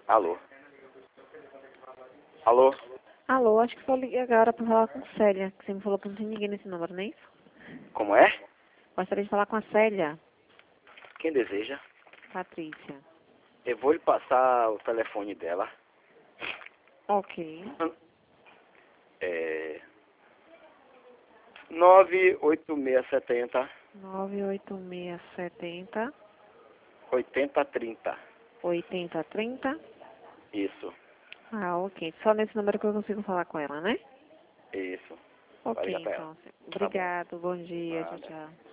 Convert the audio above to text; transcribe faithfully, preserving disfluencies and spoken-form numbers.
Alô? Alô? Alô, acho que só liguei agora pra falar com Célia, que você me falou que não tem ninguém nesse número, não é isso? Como é? Gostaria de falar com a Célia. Quem deseja? Patrícia. Eu vou lhe passar o telefone dela. Ok. É... nove oito seis sete zero nove oito seis sete zero oito zero três zero. oito zero três zero. Isso, Ah, ok. Só nesse número que eu consigo falar com ela, né? isso. Vai Ok, ligar pra ela. então. Tá bom. Obrigado, bom dia, tchau, Nada. tchau.